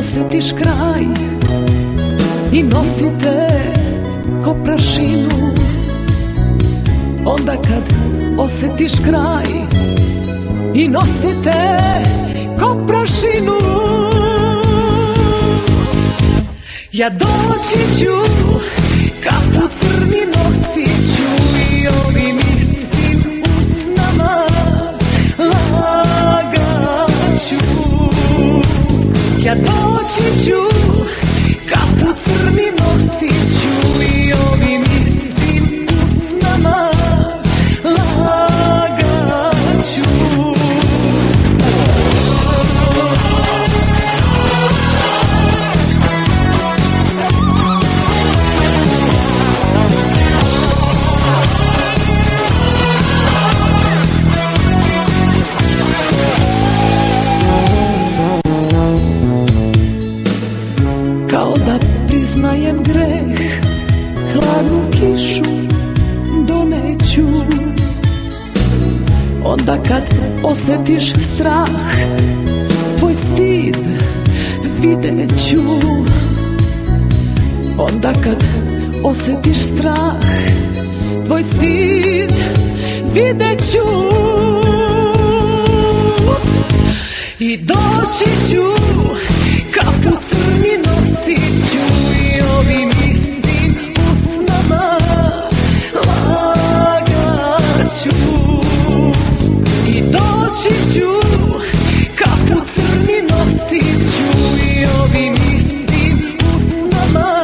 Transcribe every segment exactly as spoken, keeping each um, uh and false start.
osjetiš kraj i nosite ko prašinu. Onda kad osjetiš kraj i nosite ko prašinu, ja doći ću, kapu crni nosit ću i ovim istim usnama lagat ću. Ja doći ću, kapu crni nosit ću i ovim istim usnama lagat ću. Kao da priznajem greh, hladnu kišu doneću. Onda kad osjetiš strah, tvoj stid vidjet ću. Onda kad osjetiš strah, tvoj stid vidjet ću. I doći ću, kapu crni nosit ću i ovim istim usnama lagat ću. I doći ću, kapu crni nosit ću i ovim istim usnama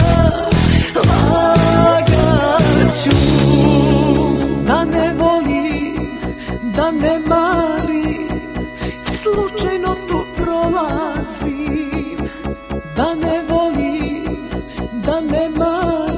lagat ću. Da ne volim, da ne marim, slučajno tu prolazim. Da ne volim, da ne marim,